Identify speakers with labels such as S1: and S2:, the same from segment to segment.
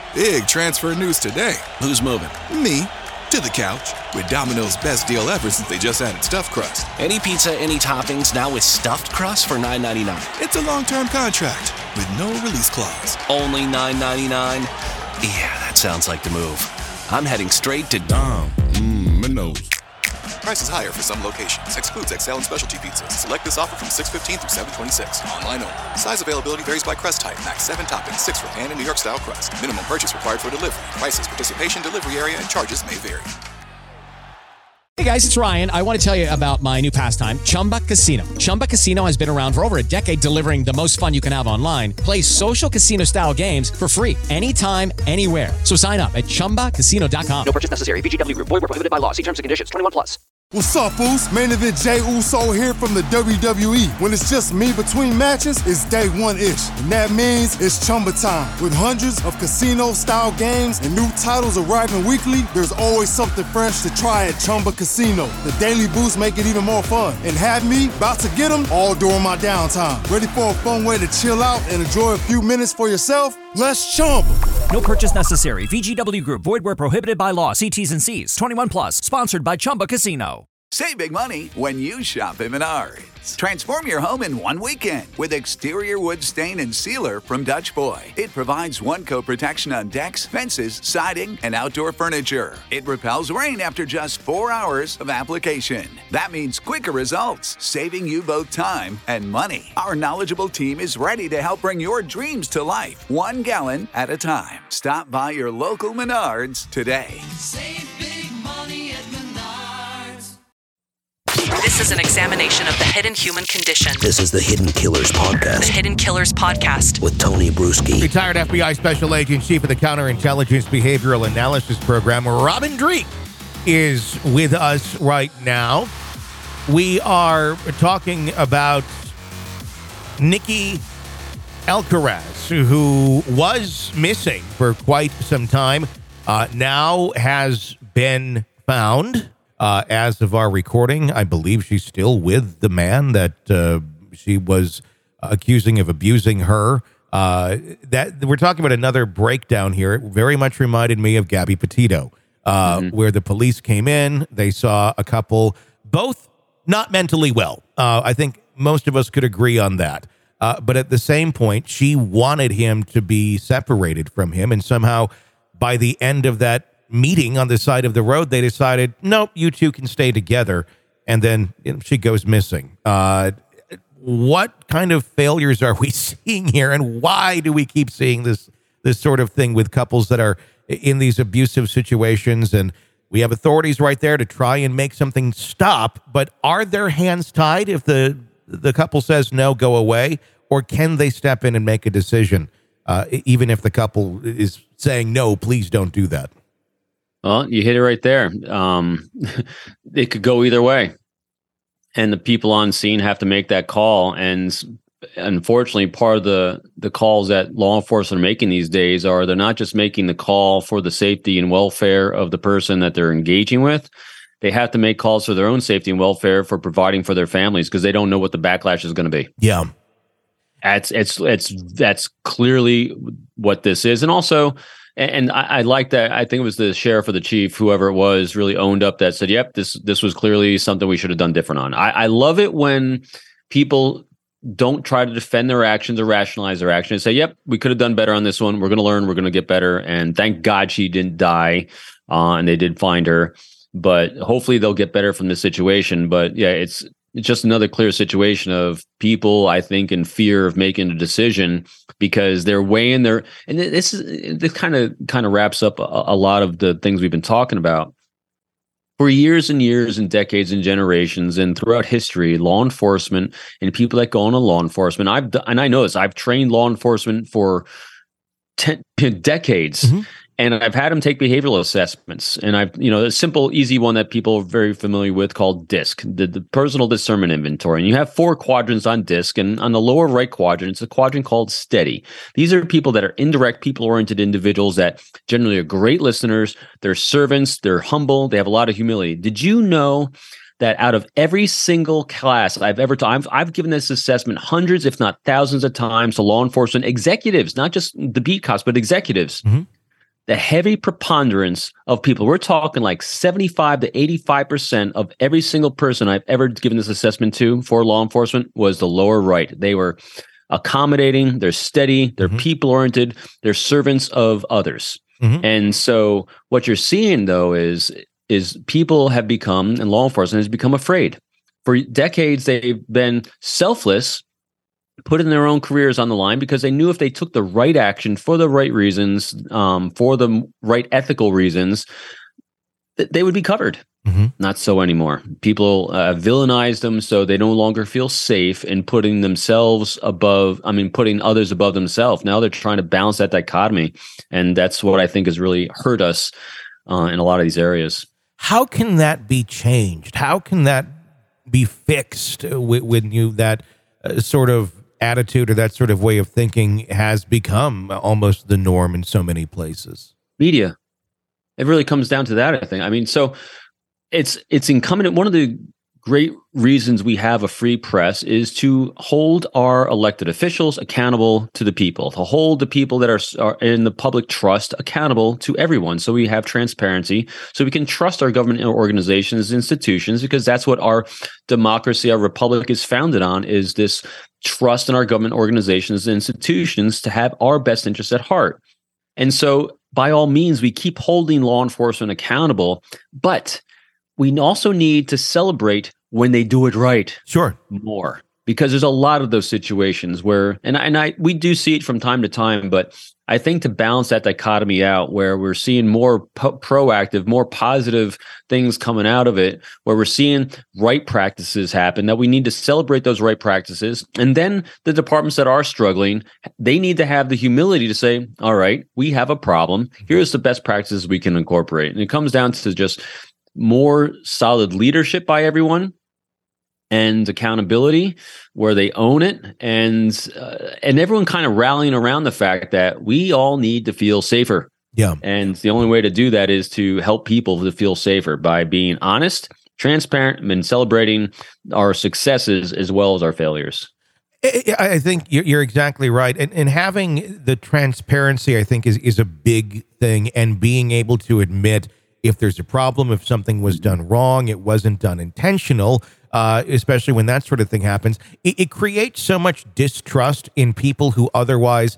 S1: Big transfer news today.
S2: Who's moving?
S1: Me. To the couch. With Domino's best deal ever since they just added stuffed crust.
S2: Any pizza, any toppings, now with stuffed crust for $9.99.
S1: It's a long-term contract with no release clause.
S2: Only $9.99? Yeah, that sounds like the move. I'm heading straight to
S1: Domino's. Price is higher for some locations. Excludes XL and specialty pizzas. Select this offer from 6/15 through 7/26. Online only. Size availability varies by crust type. Max 7 toppings, 6 for pan and New York style crust. Minimum purchase required for delivery. Prices, participation, delivery area, and charges may vary.
S3: Hey guys, it's Ryan. I want to tell you about my new pastime, Chumba Casino. Chumba Casino has been around for over a decade, delivering the most fun you can have online. Play social casino style games for free anytime, anywhere. So sign up at ChumbaCasino.com.
S4: No purchase necessary. VGW Group. Void where prohibited by law. See terms and conditions. 21+.
S5: What's up, Boost? Main Event Jey Uso here from the WWE. When it's just me between matches, it's day one-ish. And that means it's Chumba time. With hundreds of casino-style games and new titles arriving weekly, there's always something fresh to try at Chumba Casino. The daily boosts make it even more fun. And have me about to get them all during my downtime. Ready for a fun way to chill out and enjoy a few minutes for yourself? Let's Chumba.
S6: No purchase necessary. VGW Group. Void where prohibited by law. See T's and C's. 21+. Sponsored by Chumba Casino.
S7: Save big money when you shop at Menards. Transform your home in one weekend with exterior wood stain and sealer from Dutch Boy. It provides one-coat protection on decks, fences, siding, and outdoor furniture. It repels rain after just 4 hours of application. That means quicker results, saving you both time and money. Our knowledgeable team is ready to help bring your dreams to life, 1 gallon at a time. Stop by your local Menards today.
S8: Save big money at Menards.
S9: This is an examination of the hidden human condition.
S10: This is the Hidden Killers Podcast.
S9: The Hidden Killers Podcast.
S10: With Tony Bruschi.
S11: Retired FBI Special Agent, Chief of the Counterintelligence Behavioral Analysis Program, Robin Dreeke, is with us right now. We are talking about Nikki Alcaraz, who was missing for quite some time, now has been found. As of our recording, I believe she's still with the man that she was accusing of abusing her. That we're talking about another breakdown here. It very much reminded me of Gabby Petito, where the police came in. They saw a couple, both not mentally well. I think most of us could agree on that. But at the same point, she wanted him to be separated from him. And somehow by the end of that meeting on the side of the road, they decided, nope, you two can stay together. And then she goes missing. What kind of failures are we seeing here? And why do we keep seeing this sort of thing with couples that are in these abusive situations? And we have authorities right there to try and make something stop. But are their hands tied if the couple says, no, go away? Or can they step in and make a decision, even if the couple is saying, no, please don't do that?
S12: Well, you hit it right there. It could go either way. And the people on scene have to make that call. And unfortunately, part of the calls that law enforcement are making these days are they're not just making the call for the safety and welfare of the person that they're engaging with. They have to make calls for their own safety and welfare for providing for their families because they don't know what the backlash is going to be.
S11: Yeah.
S12: That's clearly what this is. And also, and I like that. I think it was the sheriff or the chief, whoever it was, really owned up that said, yep, this was clearly something we should have done different on. I love it when people don't try to defend their actions or rationalize their actions and say, yep, we could have done better on this one. We're going to learn. We're going to get better. And thank God she didn't die and they did find her. But hopefully they'll get better from this situation. But yeah, it's just another clear situation of people, I think, in fear of making a decision because they're weighing their, and this kind of wraps up a lot of the things we've been talking about. For years and years and decades and generations and throughout history, law enforcement and people that go into law enforcement, I know this, I've trained law enforcement for decades. Mm-hmm. And I've had them take behavioral assessments. And a simple, easy one that people are very familiar with called DISC, the Personal Discernment Inventory. And you have 4 quadrants on DISC. And on the lower right quadrant, it's a quadrant called STEADY. These are people that are indirect, people-oriented individuals that generally are great listeners. They're servants. They're humble. They have a lot of humility. Did you know that out of every single class I've ever taught, I've given this assessment hundreds, if not thousands of times to law enforcement executives, not just the beat cops, but executives. Mm-hmm. the heavy preponderance of people, we're talking like 75 to 85% of every single person I've ever given this assessment to for law enforcement was the lower right. They were accommodating, they're steady, they're people-oriented, they're servants of others. And so what you're seeing, though, is people have become, and law enforcement has become afraid. For decades, they've been selfless, putting their own careers on the line because they knew if they took the right action for the right reasons, for the right ethical reasons, they would be covered. Not so anymore. People villainize them so they no longer feel safe in putting others above themselves. Now they're trying to balance that dichotomy. And that's what I think has really hurt us in a lot of these areas.
S11: How can that be changed? How can that be fixed when that sort of attitude or that sort of way of thinking has become almost the norm in so many places?
S12: Media. It really comes down to that, I think. I mean, so it's incumbent. One of the great reasons we have a free press is to hold our elected officials accountable to the people, to hold the people that are in the public trust accountable to everyone. So we have transparency, so we can trust our government organizations, institutions, because that's what our democracy, our republic is founded on, is this trust in our government organizations and institutions to have our best interests at heart. And so by all means, we keep holding law enforcement accountable, but we also need to celebrate when they do it right.
S11: Sure.
S12: More. Because there's a lot of those situations where, we do see it from time to time, but I think to balance that dichotomy out, where we're seeing more proactive, more positive things coming out of it, where we're seeing right practices happen, that we need to celebrate those right practices. And then the departments that are struggling, they need to have the humility to say, all right, we have a problem. Here's the best practices we can incorporate. And it comes down to just more solid leadership by everyone, and accountability where they own it, and everyone kind of rallying around the fact that we all need to feel safer.
S11: Yeah.
S12: And the only way to do that is to help people to feel safer by being honest, transparent, and celebrating our successes as well as our failures.
S11: I think you're exactly right. And having the transparency, I think, is a big thing, and being able to admit if there's a problem, if something was done wrong, it wasn't done intentional, especially when that sort of thing happens. It creates so much distrust in people who otherwise,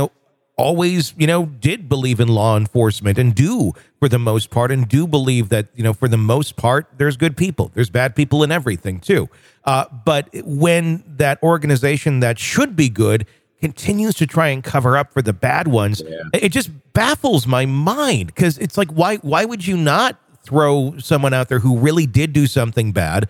S11: always, did believe in law enforcement and do for the most part, and do believe that, for the most part, there's good people. There's bad people in everything too. But when that organization that should be good continues to try and cover up for the bad ones, it just baffles my mind, because it's like, why would you not throw someone out there who really did do something bad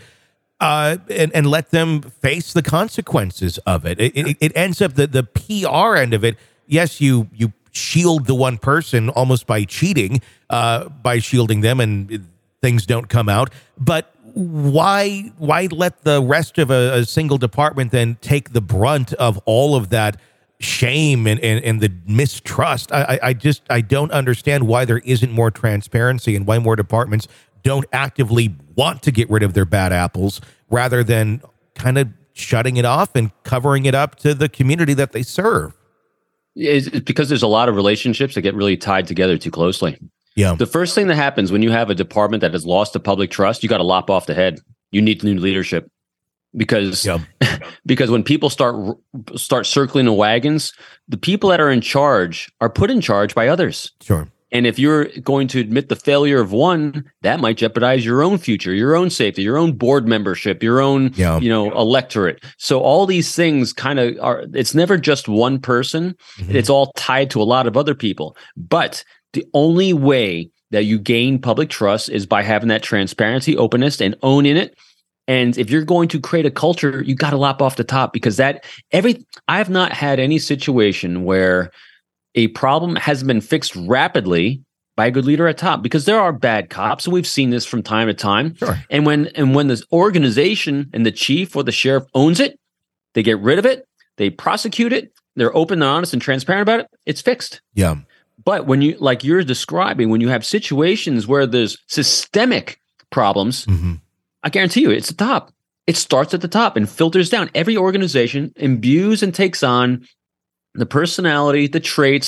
S11: and let them face the consequences of it? It ends up the PR end of it. Yes, you shield the one person almost by cheating, by shielding them, and things don't come out. But why let the rest of a single department then take the brunt of all of that shame and the mistrust? I don't understand why there isn't more transparency, and why more departments don't actively want to get rid of their bad apples rather than kind of shutting it off and covering it up to the community that they serve.
S12: It's because there's a lot of relationships that get really tied together too closely.
S11: Yeah.
S12: The first thing that happens when you have a department that has lost the public trust, you got to lop off the head. You need new leadership, because because when people start circling the wagons, the people that are in charge are put in charge by others.
S11: Sure.
S12: And if you're going to admit the failure of one, that might jeopardize your own future, your own safety, your own board membership, your own, electorate. So all these things kind of are, it's never just one person. Mm-hmm. It's all tied to a lot of other people. But the only way that you gain public trust is by having that transparency, openness, and owning it. And if you're going to create a culture, you got to lop off the top, because I have not had any situation where a problem has been fixed rapidly by a good leader at top, because there are bad cops, and we've seen this from time to time.
S11: Sure.
S12: And when this organization and the chief or the sheriff owns it, they get rid of it, they prosecute it, they're open and honest and transparent about it, it's fixed.
S11: Yeah.
S12: But when you, like you're describing, when you have situations where there's systemic problems,
S11: mm-hmm.
S12: I guarantee you it's the top. It starts at the top and filters down. Every organization imbues and takes on the personality, the traits,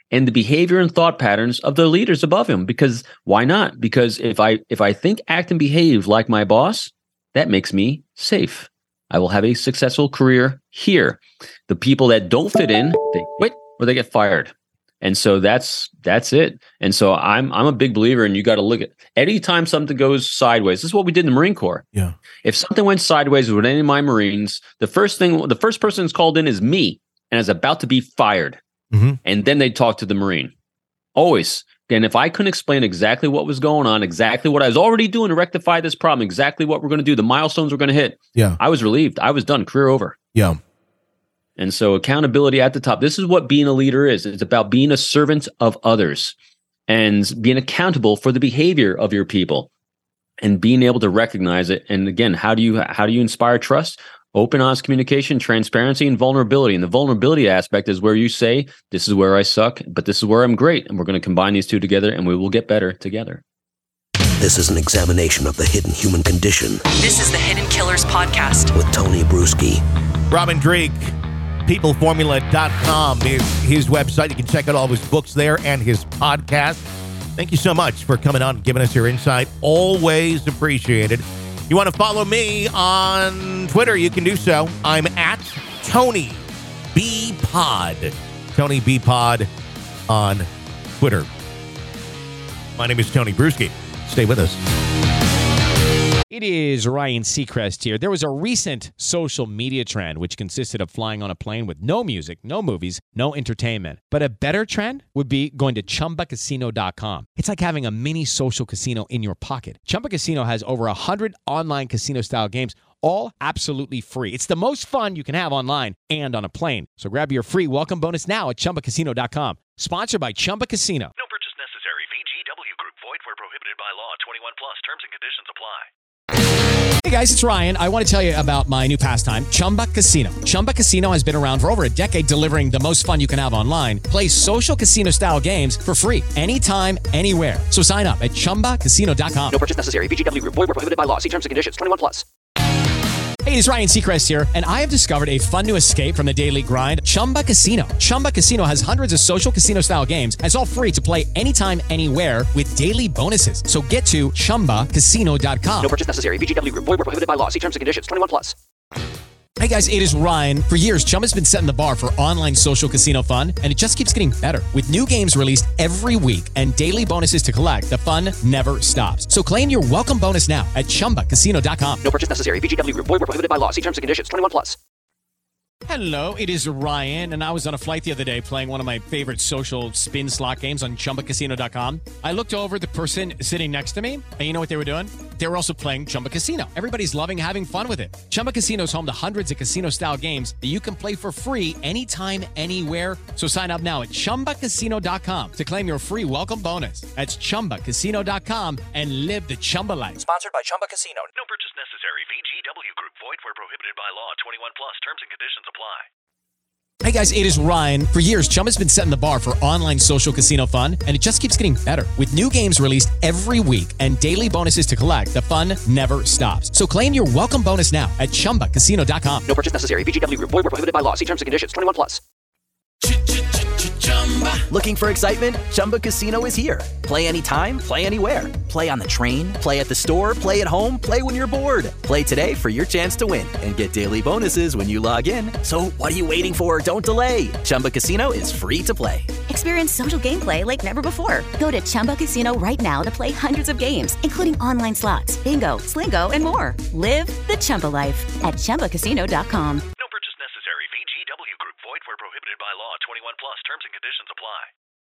S12: and the behavior and thought patterns of the leaders above him. Because why not? Because if I think, act, and behave like my boss, that makes me safe. I will have a successful career here. The people that don't fit in, they quit or they get fired. And so that's it. And so I'm a big believer, and you got to look at anytime something goes sideways. This is what we did in the Marine Corps.
S11: Yeah.
S12: If something went sideways with any of my Marines, the first person that's called in is me and is about to be fired.
S11: Mm-hmm.
S12: And then they talk to the Marine. Always. And if I couldn't explain exactly what was going on, exactly what I was already doing to rectify this problem, exactly what we're going to do, the milestones we're going to hit, I was relieved. I was done. Career over.
S11: Yeah.
S12: And so accountability at the top. This is what being a leader is. It's about being a servant of others and being accountable for the behavior of your people and being able to recognize it. And again, how do you inspire trust? Open, honest communication, transparency, and vulnerability. And the vulnerability aspect is where you say, this is where I suck, but this is where I'm great. And we're going to combine these two together and we will get better together.
S10: This is an examination of the hidden human condition.
S9: This is the Hidden Killers Podcast
S10: with Tony Bruschi.
S11: Robin Drake. peopleformula.com is his website. You can check out all of his books there and his podcast. Thank you so much for coming on and giving us your insight. Always appreciated. You want to follow me on Twitter, you can do so. I'm at Tony B Pod. Tony B Pod on Twitter. My name is Tony Bruschi. Stay with us.
S3: It is Ryan Seacrest here. There was a recent social media trend which consisted of flying on a plane with no music, no movies, no entertainment. But a better trend would be going to ChumbaCasino.com. It's like having a mini social casino in your pocket. Chumba Casino has over 100 online casino-style games, all absolutely free. It's the most fun you can have online and on a plane. So grab your free welcome bonus now at ChumbaCasino.com. Sponsored by Chumba Casino.
S13: No purchase necessary. VGW Group. Void where prohibited by law. 21 plus. Terms and conditions apply.
S3: Hey guys, it's Ryan. I want to tell you about my new pastime, Chumba Casino. Chumba Casino has been around for over a decade, delivering the most fun you can have online. Play social casino-style games for free anytime, anywhere. So sign up at ChumbaCasino.com.
S4: No purchase necessary. VGW Group. Void where prohibited by law. See terms and conditions. 21 plus.
S3: Hey, it's Ryan Seacrest here, and I have discovered a fun new escape from the daily grind, Chumba Casino. Chumba Casino has hundreds of social casino-style games, and it's all free to play anytime, anywhere with daily bonuses. So get to ChumbaCasino.com.
S4: No purchase necessary. VGW Group. Void where prohibited by law. See terms and conditions. 21 plus.
S3: Hey guys, it is Ryan. For years, Chumba's been setting the bar for online social casino fun, and it just keeps getting better. With new games released every week and daily bonuses to collect, the fun never stops. So claim your welcome bonus now at ChumbaCasino.com.
S4: No purchase necessary. VGW Group. Void where prohibited by law. See terms and conditions. 21 plus.
S3: Hello, it is Ryan, and I was on a flight the other day playing one of my favorite social spin slot games on ChumbaCasino.com. I looked over at the person sitting next to me, and you know what they were doing? They were also playing Chumba Casino. Everybody's loving having fun with it. Chumba Casino is home to hundreds of casino-style games that you can play for free anytime, anywhere. So sign up now at ChumbaCasino.com to claim your free welcome bonus. That's ChumbaCasino.com and live the Chumba life.
S6: Sponsored by Chumba Casino.
S13: No purchase necessary. VGW Group. Void where prohibited by law. 21 plus. Terms and conditions apply.
S3: Hey guys, it is Ryan. For years, Chumba's been setting the bar for online social casino fun, and it just keeps getting better. With new games released every week and daily bonuses to collect, the fun never stops. So claim your welcome bonus now at ChumbaCasino.com.
S4: No purchase necessary. VGW Group. Void where prohibited by law. See terms and conditions. 21 plus.
S14: Looking for excitement? Chumba Casino is here. Play anytime, play anywhere. Play on the train, play at the store, play at home, play when you're bored. Play today for your chance to win and get daily bonuses when you log in. So what are you waiting for? Don't delay. Chumba Casino is free to play.
S15: Experience social gameplay like never before. Go to Chumba Casino right now to play hundreds of games, including online slots, bingo, Slingo, and more. Live the Chumba life at ChumbaCasino.com.
S13: No purchase necessary. VGW Group. Void where prohibited by law. 21 plus. Terms and conditions apply.